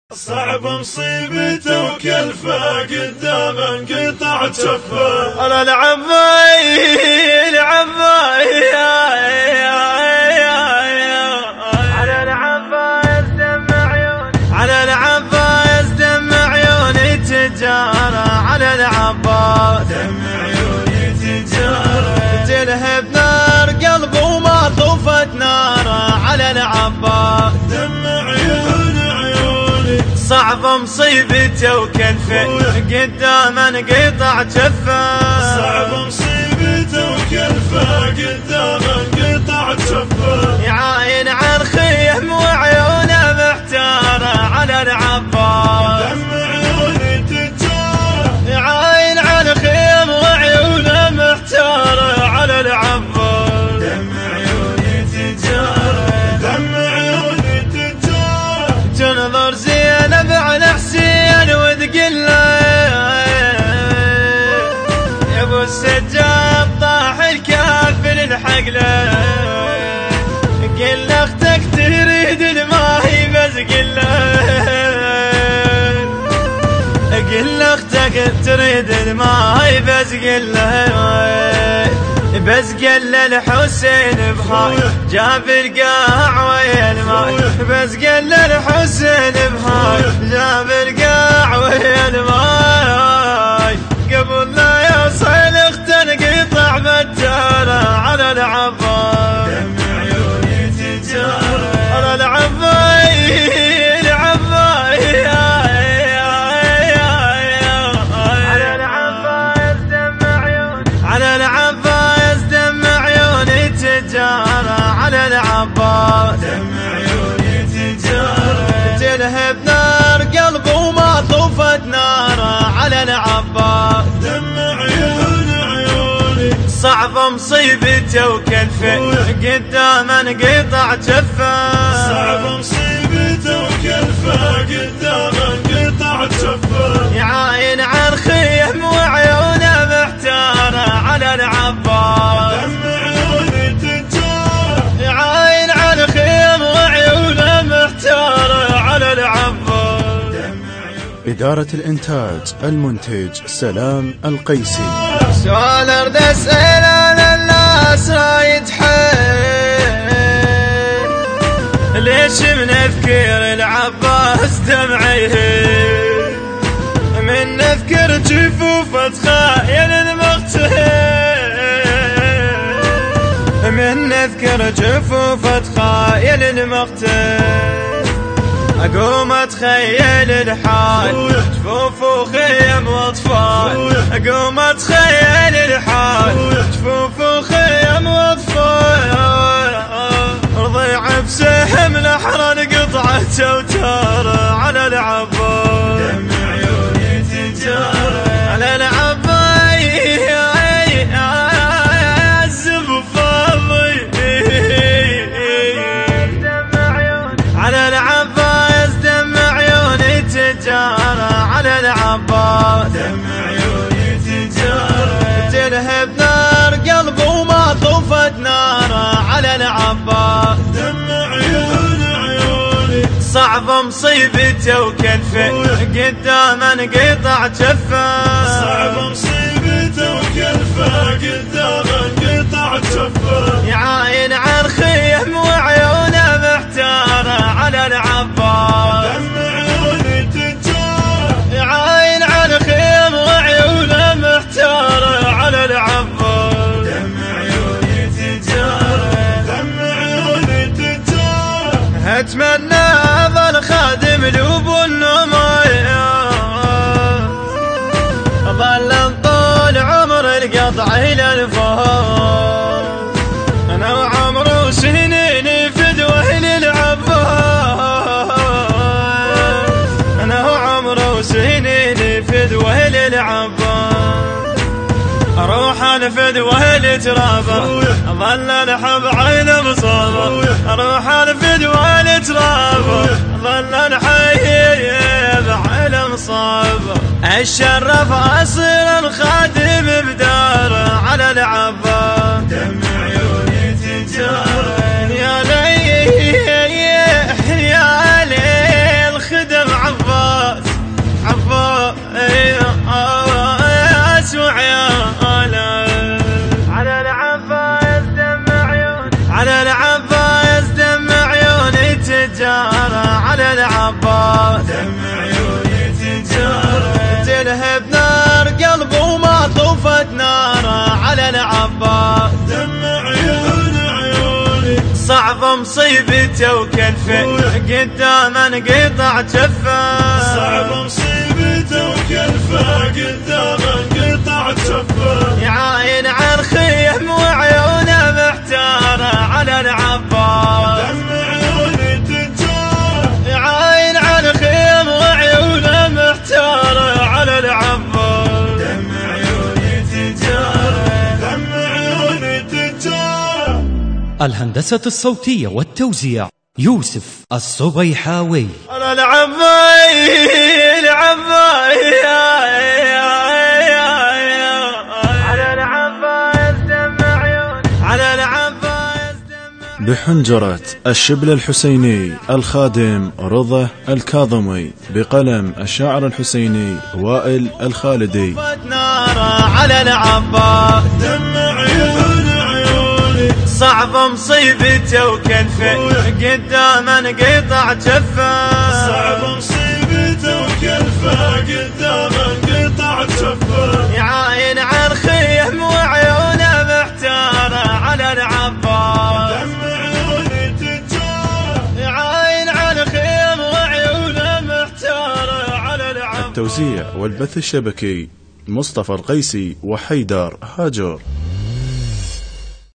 صعب مصيبته وكلفه قدام انقطع جفه على العباي العباي على العباي دمع عيوني على العباي دمع عيوني تجارة على العباي دمع عيوني تجارة تلهب نار قلب وما طفت ناره على العباي دمع عيوني صعب مصيبته وكلفه قدام انقطع جفه صعب مصيبته وكلفه قدام انقطع جفه يعاين عن خيم وعيونه محتاره على العباس دمع عيوني تجارة يعاين عن خيم وعيونه محتاره على العباس دمع عيوني تجارة دمع عيوني تجارة تنظر زينب على حسين وتقول له يا ابو السجاد طاح الكافر الحقله قل له اختك تريد الماهي بس قل له اختك تريد الماهي بس قل له بس قال الحسين بهاي جاب القاع ويا الماي بس قال الحسين بهاي جاب القاع ويا الماي قبل لا يوصل اختن قطع بجارة على العباي دمع عيوني تجارة على العباي العباي على العباي دمع عيوني على العباي دمع عيوني تجارة على العباي دمع عيوني تجارة تلهب نار قلب وما طفت ناره على العباس دمع عيوني صعب مصيبته وكلفه قدام انقطع جفه صعب مصيبته وكلفه قدام انقطع جفه يعاين عن خيم وعيونه محتاره على العباس دمع عيوني تجارة يعاين عن خيم وعيونه محتاره على العباس. إدارة الإنتاج المنتج سلام القيسي. سؤال ارد اسأل الناس رايد حيل ليش منذكر العباس دمعيه من نذكر جفوفه تخايل المقتل من نذكر جفوفه تخايل المقتل اقوم اتخيل الحال جفوف وخيم واطفال اقوم اتخيل الحال جفوف وخيم واطفال رضيع بسهم لحرا قطعة وتاره على العباس دمع عيوني تجارة على العباي الزب فاضي على العباس دمع عيوني تجارة على العباس دمع عيوني تجارة تلهب نار قلب وما طفت ناره على العباس دمع عيوني صعب مصيبته وكلفه قدام انقطع جفه صعب مصيبته وكلفه قدام انقطع جفه يعاين عن خيم وعيونه محتاره على العباس دمع عيوني تجارة يعاين عن خيم وعيونه محتاره على العباس دمع عيوني تجارة دمع عيوني تجارة اتمنى ظل خادم لوب النمايا ظل طول عمر القطع الى الفهار انا وعمر سنين فدوه للعباس انا وعمر سنين فدوه للعباس اروح الفدوه لترابه ظل الحب عين مصابه اروح الفدوه لترابه ظل الحيب عين مصابه الشرف اصير الخادم بداره على العباس دمع عيوني تجارة يا ليل يا ليل خدم عباس العباس دم عيوني تجاره تلهب نار قلب وما طوفت ناره على العباس دم عيوني صعب مصيبته وكلفه قدام انقطع جفه صعب مصيبته وكلفه قدام انقطع جفه يعاين عن خيم وعيونه محتاره على العباس دم عيوني تجاره يعاين عن خيم وعيونه محتاره على العباس دم عيوني تجاره دم عيوني تجاره. الهندسة الصوتية والتوزيع يوسف الصبيحاوي. على العباس بحنجرة الشبل الحسيني الخادم رضا الكاظمي، بقلم الشاعر الحسيني وائل الخالدي. على العباس دم عيوني صعب مصيبته وكلفه قدام انقطع جفه صعب مصيبته وكلفه قدام انقطع جفه يعاين عن خيم وعيونه محتاره على العباس دم عيوني تجاره يعاين عن خيم وعيونه محتاره على العباس. التوزيع والبث الشبكي مصطفى القيسي وحيدر هاجر.